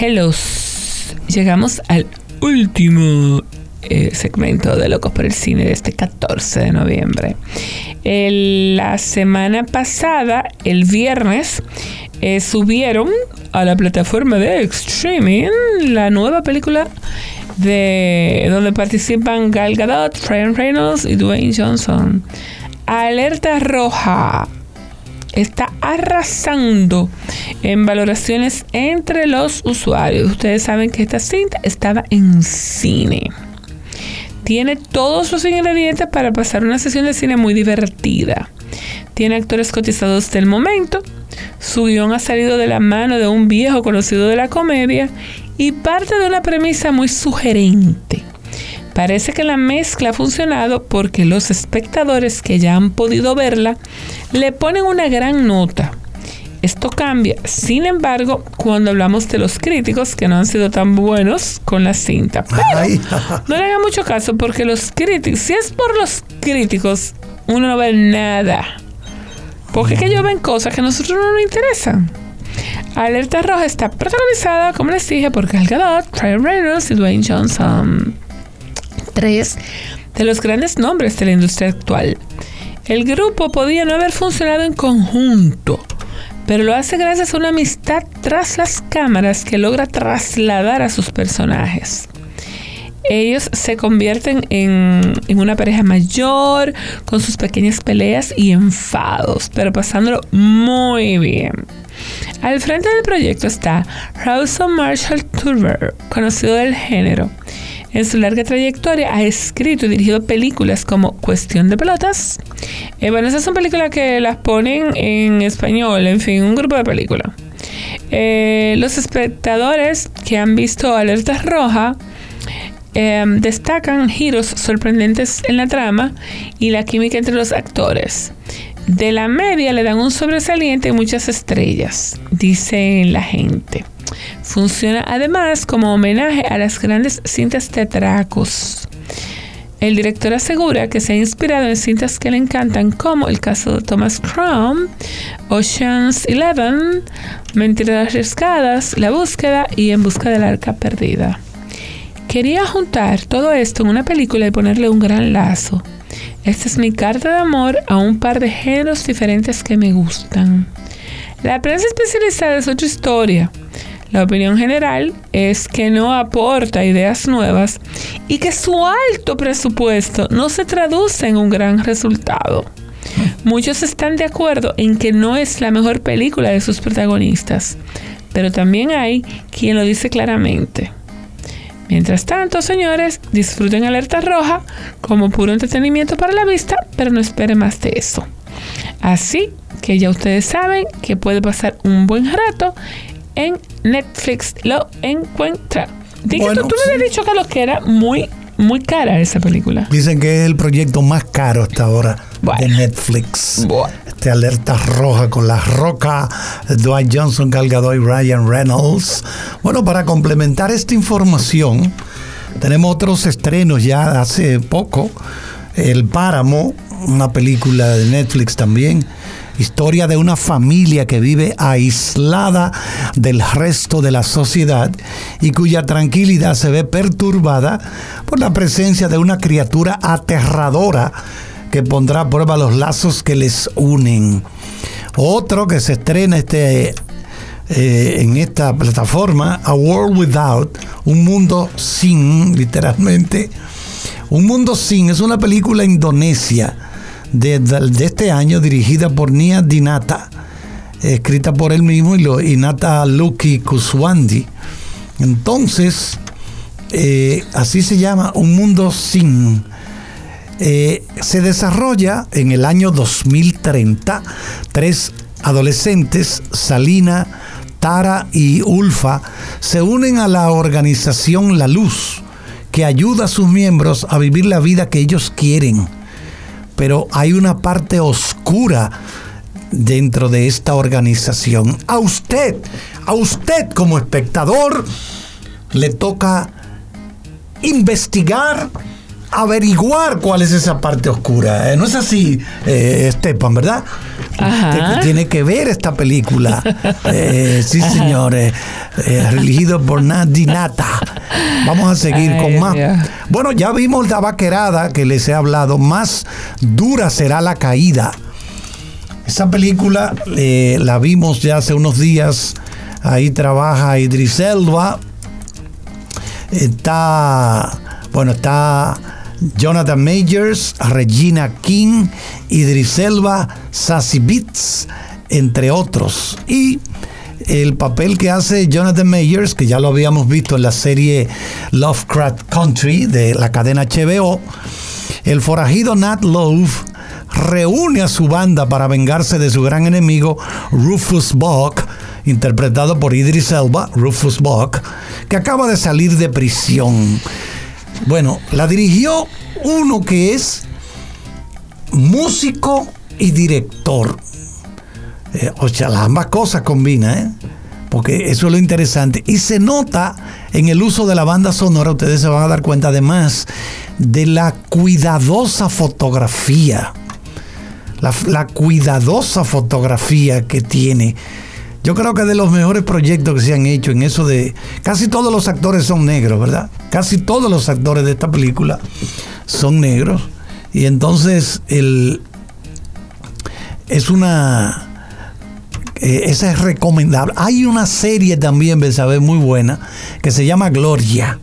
Hello. Llegamos al último segmento de Locos por el Cine de este 14 de noviembre. La semana pasada, el viernes, subieron a la plataforma de streaming la nueva película donde participan Gal Gadot, Ryan Reynolds y Dwayne Johnson. Alerta Roja está arrasando en valoraciones entre los usuarios. Ustedes saben que esta cinta estaba en cine. Tiene todos los ingredientes para pasar una sesión de cine muy divertida. Tiene actores cotizados del momento. Su guión ha salido de la mano de un viejo conocido de la comedia y parte de una premisa muy sugerente. Parece que la mezcla ha funcionado porque los espectadores que ya han podido verla le ponen una gran nota. Esto cambia, sin embargo, cuando hablamos de los críticos que no han sido tan buenos con la cinta. Pero no le hagan mucho caso porque los críticos, si es por los críticos, uno no ve nada. Porque es que ellos ven cosas que a nosotros no nos interesan. Alerta Roja está protagonizada, como les dije, por Gal Gadot, Ryan Reynolds y Dwayne Johnson. 3 de los grandes nombres de la industria actual. El grupo podía no haber funcionado en conjunto, pero lo hace gracias a una amistad tras las cámaras que logra trasladar a sus personajes. Ellos se convierten en una pareja mayor, con sus pequeñas peleas y enfados, pero pasándolo muy bien. Al frente del proyecto está Rawson Marshall Turber, conocido del género. En su larga trayectoria ha escrito y dirigido películas como Cuestión de Pelotas. Bueno, esas son películas que las ponen en español, en fin, un grupo de películas. Los espectadores que han visto Alerta Roja destacan giros sorprendentes en la trama y la química entre los actores. De la media le dan un sobresaliente y muchas estrellas, dice la gente. Funciona además como homenaje a las grandes cintas de atracos. El director asegura que se ha inspirado en cintas que le encantan, como El caso de Thomas Crown, Ocean's 11, Mentiras arriesgadas, La búsqueda y En busca del arca perdida. Quería juntar todo esto en una película y ponerle un gran lazo. Esta es mi carta de amor a un par de géneros diferentes que me gustan. La prensa especializada es otra historia. La opinión general es que no aporta ideas nuevas y que su alto presupuesto no se traduce en un gran resultado. Muchos están de acuerdo en que no es la mejor película de sus protagonistas, pero también hay quien lo dice claramente. Mientras tanto, señores, disfruten Alerta Roja como puro entretenimiento para la vista, pero no esperen más de eso. Así que ya ustedes saben que puede pasar un buen rato en Netflix. Lo encuentra. Bueno, tú me habías dicho, Carlos, que era muy, muy cara esa película. Dicen que es el proyecto más caro hasta ahora de Netflix. Alerta Roja con La Roca, Dwayne Johnson, Gal Gadot y Ryan Reynolds. Bueno, para complementar esta información, tenemos otros estrenos ya hace poco. El Páramo, una película de Netflix también. Historia de una familia que vive aislada del resto de la sociedad y cuya tranquilidad se ve perturbada por la presencia de una criatura aterradora que pondrá a prueba los lazos que les unen. Otro que se estrena en esta plataforma, A World Without, un mundo sin, literalmente. Un mundo sin es una película indonesia de este año, dirigida por Nia Dinata, escrita por él mismo y Nata Luki Kuswandi. Entonces, así se llama, Un mundo sin. Se desarrolla en el año 2030. 3 adolescentes, Salina, Tara y Ulfa, se unen a la organización La Luz, que ayuda a sus miembros a vivir la vida que ellos quieren. Pero hay una parte oscura dentro de esta organización. A usted como espectador, le toca investigar, averiguar cuál es esa parte oscura. No es así, Esteban, ¿verdad? Tiene que ver esta película. Sí, señores. Dirigido por Nandi Nata. Vamos a seguir con más. Bueno, ya vimos la vaquerada que les he hablado. Más dura será la caída. Esa película la vimos ya hace unos días. Ahí trabaja Idris Elba. Está Jonathan Majors, Regina King, Idris Elba, Sassy Beats, entre otros. Y el papel que hace Jonathan Majors, que ya lo habíamos visto en la serie Lovecraft Country de la cadena HBO, el forajido Nat Love reúne a su banda para vengarse de su gran enemigo Rufus Buck, interpretado por Idris Elba, Rufus Buck, que acaba de salir de prisión. Bueno, la dirigió uno que es músico y director. O sea, las ambas cosas combinan, porque eso es lo interesante. Y se nota en el uso de la banda sonora, ustedes se van a dar cuenta además de la cuidadosa fotografía. La cuidadosa fotografía que tiene. Yo creo que de los mejores proyectos que se han hecho en eso de... Casi todos los actores son negros, ¿verdad? Casi todos los actores de esta película son negros. Y entonces esa es recomendable. Hay una serie también, Betsabé, muy buena, que se llama Gloria.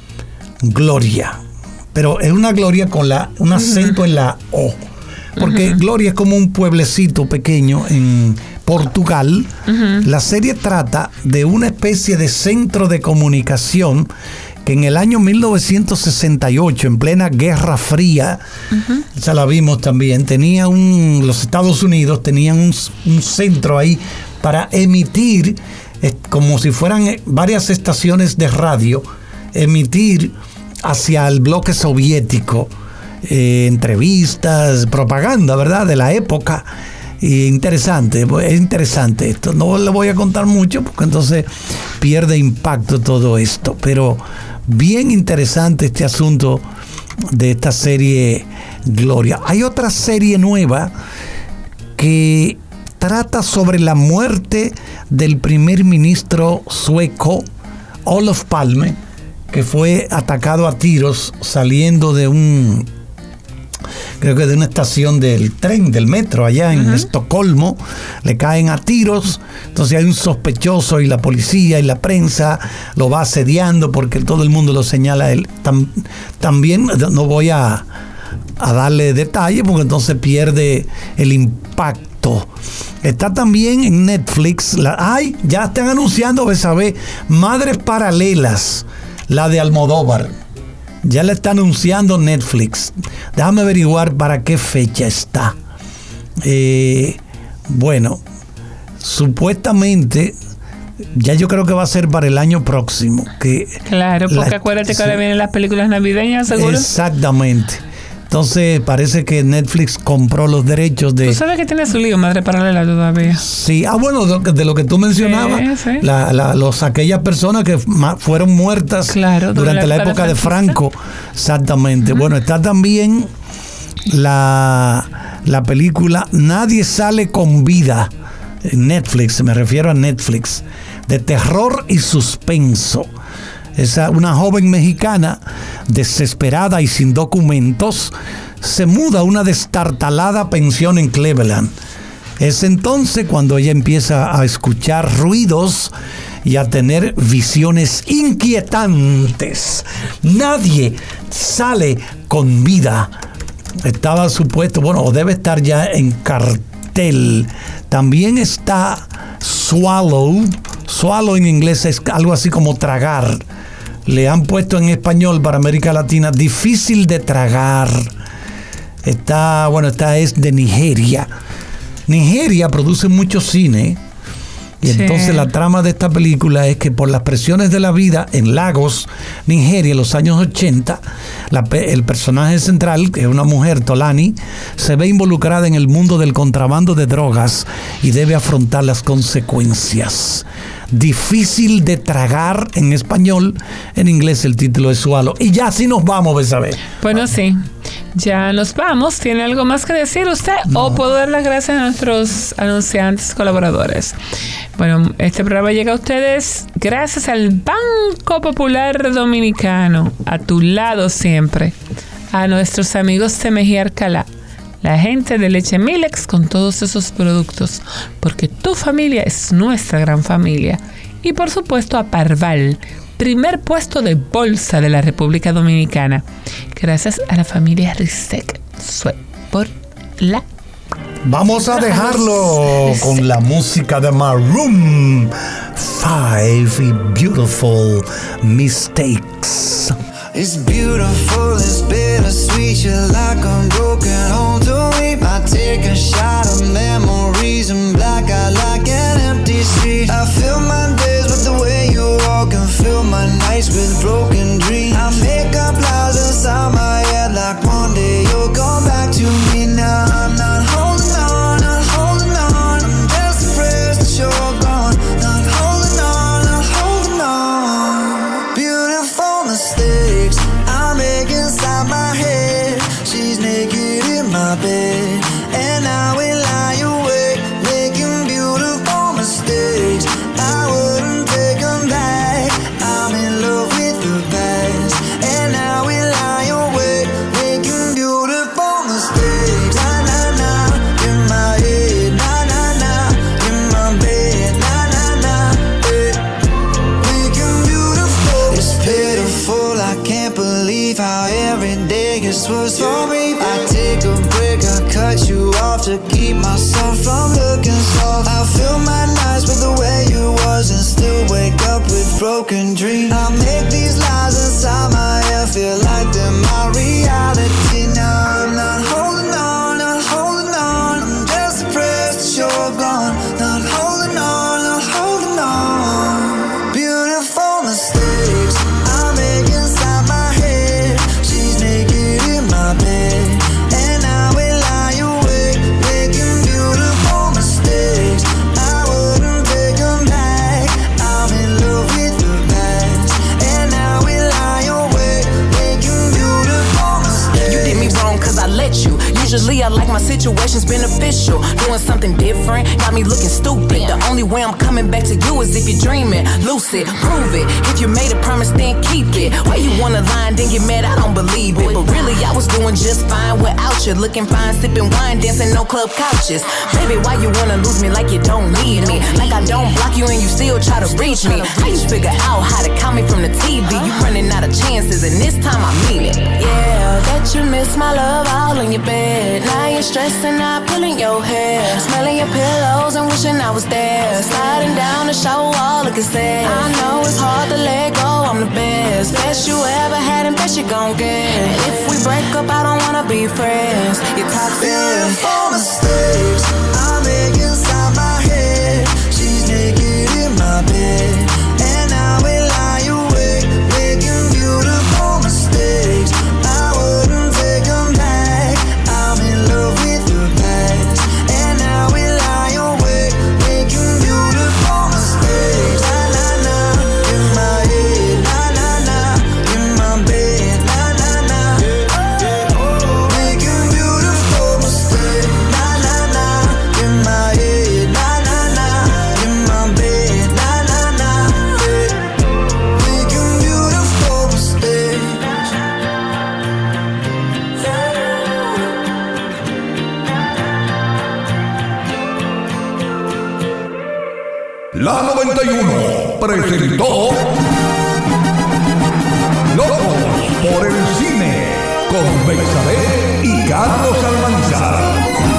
Pero es una Gloria con un acento en la O. Porque Gloria es como un pueblecito pequeño en Portugal. La serie trata de una especie de centro de comunicación que en el año 1968, en plena Guerra Fría, ya la vimos también, los Estados Unidos tenían un centro ahí para emitir, como si fueran varias estaciones de radio, emitir hacia el bloque soviético entrevistas, propaganda, ¿verdad?, de la época. Y es interesante esto. No le voy a contar mucho porque entonces pierde impacto todo esto, pero bien interesante este asunto de esta serie Gloria. Hay otra serie nueva que trata sobre la muerte del primer ministro sueco Olof Palme, que fue atacado a tiros saliendo de creo que de una estación del tren, del metro, allá en Estocolmo. Le caen a tiros, entonces hay un sospechoso y la policía y la prensa lo va asediando porque todo el mundo lo señala a él. También no voy a darle detalles porque entonces pierde el impacto. Está también en Netflix, ya están anunciando, Betsabé, Madres Paralelas, la de Almodóvar. Ya la está anunciando Netflix. Déjame averiguar para qué fecha está. Bueno, supuestamente, ya yo creo que va a ser para el año próximo. Claro, porque acuérdate que ahora vienen las películas navideñas, ¿seguro? Exactamente. Entonces parece que Netflix compró los derechos de... ¿Tú sabes que tiene su lío Madre Paralela todavía? Sí, bueno, de lo que tú mencionabas, sí. Aquellas personas que fueron muertas durante la época de Franco. Exactamente. Bueno, está también la película Nadie sale con vida en Netflix, me refiero a Netflix, de terror y suspenso. Una joven mexicana desesperada y sin documentos se muda a una destartalada pensión en Cleveland. Es entonces cuando ella empieza a escuchar ruidos y a tener visiones inquietantes. Nadie sale con vida. Estaba supuesto, o debe estar ya en cartel. También está Swallow. Swallow en inglés es algo así como tragar. Le han puesto en español para América Latina Difícil de tragar. Esta es de Nigeria. Nigeria produce mucho cine. Y entonces la trama de esta película es que por las presiones de la vida en Lagos, Nigeria, en los años 80, el personaje central, que es una mujer, Tolani, se ve involucrada en el mundo del contrabando de drogas y debe afrontar las consecuencias. difícil de tragar en español. En inglés el título es Swallow. Y ya así nos vamos, Betsabé. Bueno, sí. Ya nos vamos. ¿Tiene algo más que decir usted? No. ¿O puedo dar las gracias a nuestros anunciantes colaboradores? Bueno, este programa llega a ustedes gracias al Banco Popular Dominicano, a tu lado siempre. A nuestros amigos de Mejía Alcalá, la gente de Leche Milex con todos esos productos, porque tu familia es nuestra gran familia. Y por supuesto a Parval, primer puesto de bolsa de la República Dominicana, gracias a la familia Rizek por la... Vamos a dejarlo con la música de Maroon 5 y Beautiful Mistakes. It's beautiful, it's bittersweet. You're like a broken home to me. I take a shot of memories and black out like an empty street. I fill my days with the way you walk and fill my nights with broken dreams. I make up lies inside my head like one day you'll come back to me. Now I'm not holding on, not holding on. I'm just afraid that you're gone. Not holding on, not holding on. Beautiful mistakes I make inside my head. She's naked in my bed, and I will lie awake, making beautiful mistakes. I wouldn't take them back. I'm in love with the past, and I will lie awake, making beautiful mistakes. Na na na, in my head. Na na na, in my bed. Na na na, making beautiful. It's pitiful. I can't believe how every day gets worse for me. I take a break, I cut you off to keep myself from looking soft. I fill my nights with the way you was and still wake up with broken dreams. I make these lies inside my head feel like they're my reality. Now I'm not holding on, not holding on. I'm just depressed that you're gone. Not holding on, not holding on. Beautiful mistakes I make inside my head. She's naked in my bed, and I will lie awake, making beautiful mistakes. I wouldn't take them back. I'm in love with the past, and I will lie awake, making beautiful mistakes. You did me wrong cause I let you. Usually I like my situations beneficial. Doing something different got me looking stupid. The only way I'm coming back to you is if you're dreaming. Lucid, prove it. If you made a promise, then keep it. Why you wanna lie and then get mad? I don't believe it. But really I was doing just fine without you. Looking fine, sipping wine, dancing no club couches. Baby, why you wanna lose me like you don't need me? Like I don't block you and you still try to reach me. How you figure out how to call me from the TV? You running out of chances and this time I mean it. Yeah, that you miss my love all in your bed. Now you're stressing out, pulling your hair, smelling your pillows and wishing I was there. Sliding down the shower wall, looking sad. I know it's hard to let go, I'm the best. Best you ever had and best you gon' get. And if we break up, I don't wanna be friends. You're toxic. Beautiful mistakes I make inside my head. She's naked in my bed, and I will lie awake, making beautiful mistakes. I wouldn't take them back. I'm in love with the past, and I will lie awake, making beautiful mistakes. Na na na, in my head. Na na na, in my bed. Na na na, making beautiful mistakes. Na na na, in my head. Na na na, in my bed. Na na na, making beautiful mistakes. La 91 presentó Locos por el Cine con Betsabé y Carlos Almanzar.